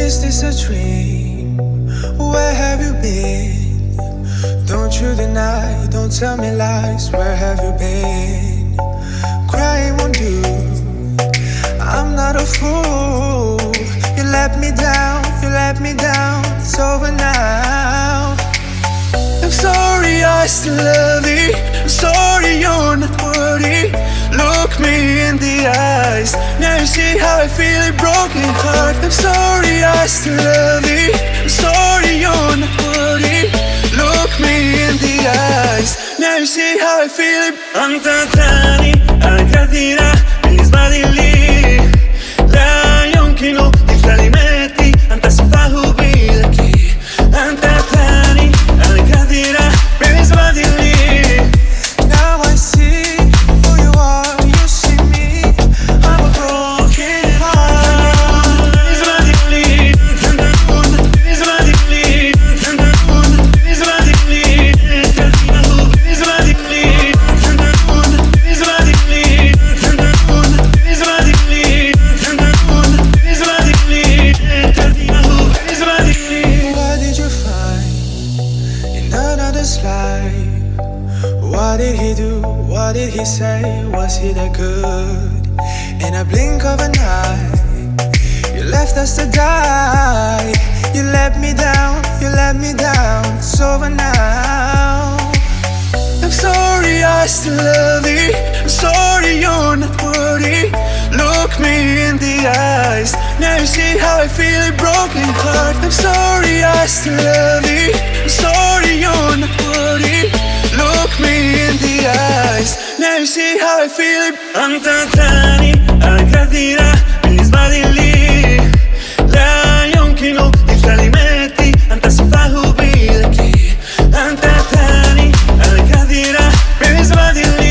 Is this a dream? Where have you been? Don't you deny, don't tell me lies. Where have you been? Crying won't do. I'm not a fool. You let me down, you let me down. It's over now. I'm sorry, I still love you. I'm sorry, you're not worthy. Look me in the eyes. Now you see how I feel, a broken heart. I'm sorry, I still love you. I'm sorry, you're not worthy. Look me in the eyes. Now you see how I feel. أنت تاني الكثير بالنسبة لي لا يمكن لكلماتي أن تصفه بذكي. أنت تاني الكثير بالنسبة لي. Now I see who you are, you see me. I'm a broken heart. بالنسبة لي بالنسبة لي بالنسبة لي كثيره بالنسبة لي بالنسبة لي بالنسبة لي بالنسبة لي كثيره بالنسبة لي. What did you find in another's life? What did he do? What did he say? Was he that good? In a blink of an eye, you left us to die. You let me down, you let me down. It's over now. I'm sorry, I still love you. I'm sorry, you're not worthy. Look me in the eyes. Now you see how I feel, a broken heart. I'm sorry, I still love you. I'm sorry, you're not worthy. Look me in the eyes. Now you see how I feel. أنت تاني الكثير بالنسبة لي لا يمكن لكلماتي أن تصفه بذكي. أنت تاني الكثير بالنسبة لي.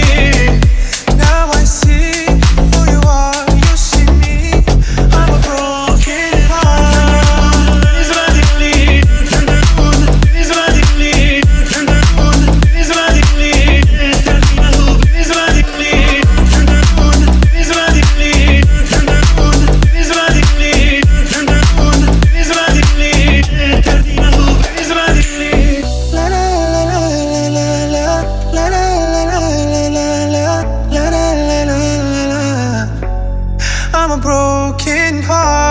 Now I see who you are, you see me. I'm a broken heart. بالنسبة لي بالنسبة لي بالنسبة لي كثيره بالنسبة لي بالنسبة لي بالنسبة لي بالنسبة لي كثيره بالنسبة لي. La la la la la la la la la la la la la la la. I'm a broken heart.